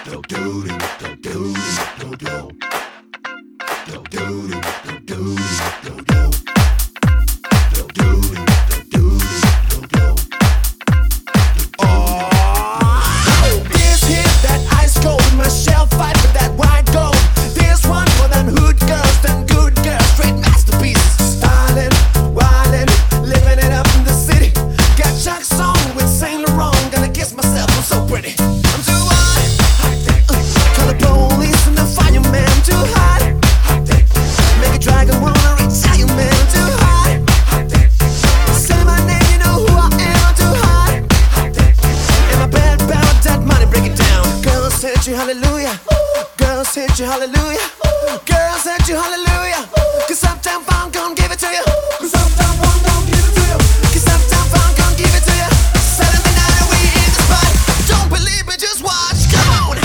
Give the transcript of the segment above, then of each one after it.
Hallelujah, girls hit you, hallelujah, girls hit you, hallelujah. 'Cause Uptown Funk gon' give it to you. 'Cause Uptown Funk gon' give it to you. 'Cause Uptown Funk gon' give it to you. Saturday night and we in the spot. Don't believe me, just watch. Come on.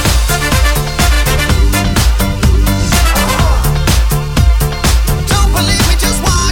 Don't believe me, just watch.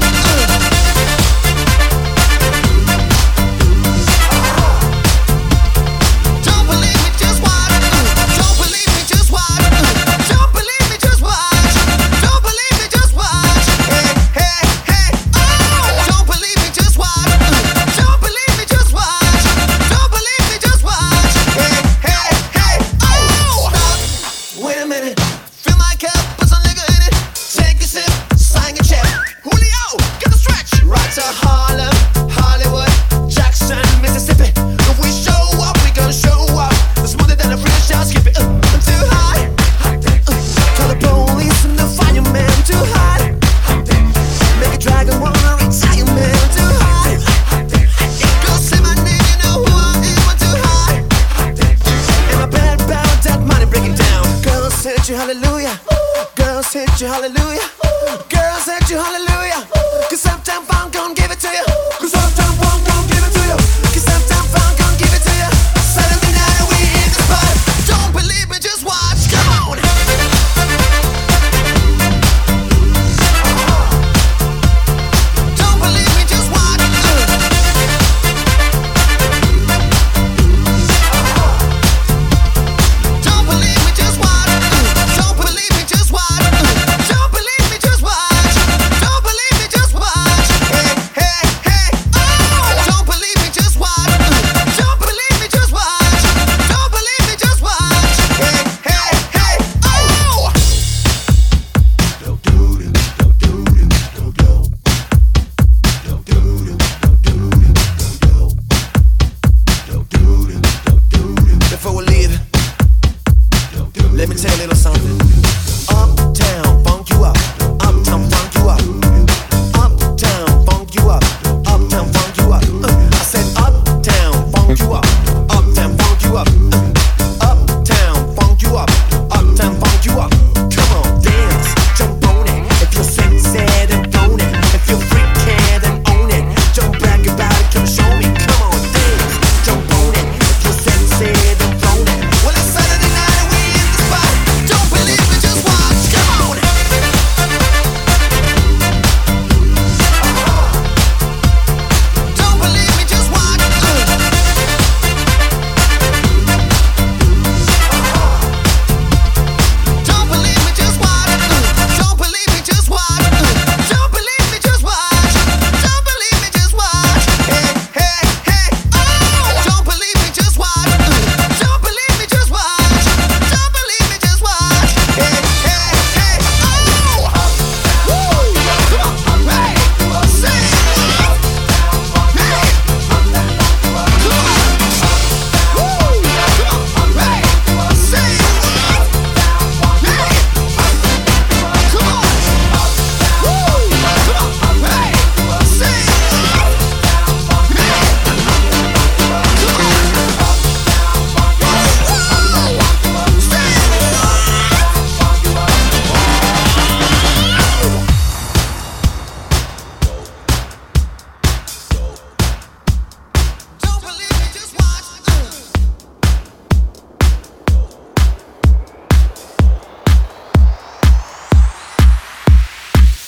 Don't believe me, just watch. Don't believe me, just watch. Don't believe me, just watch. Don't believe me, just watch. Hey, hey, hey, oh! Don't believe me, just watch. Don't believe me, just watch. Don't believe me, just watch. Hey, hey, hey, oh! Stop. Wait a minute. Fill my cup, put some liquor in it. Take a sip, sign a check. Julio, get the stretch. Right to Harlem, Hollywood, Jackson, Mississippi. If we show up, we gonna show up. The smoother than a free shot, skip it. I'm too high. Call the police and the fireman. Too high. Make a dragon wanna retire, man. Too high. Go say my name, you know who I am. I'm too high. And my bad about that money, break it down. Girls hit you, hallelujah. Girls hit you, hallelujah. Girls hit you, hallelujah. 'Cause Uptown Funk gon' give it to you. 'Cause Uptown Funk gon' give it to you. 'Cause Uptown Funk gon' give it to you. Saturday night and we in the spot. Don't believe me, just watch. Come on. Don't believe me, just watch. Don't believe me, just watch. Don't believe me, just watch. Don't believe me, just watch. Don't believe me, just watch. Hey, hey, hey, oh! Don't believe me, just watch. Don't believe me, just watch. Don't believe me, just watch. Hey, hey, hey, oh! Before we leave, let me tell you a little something.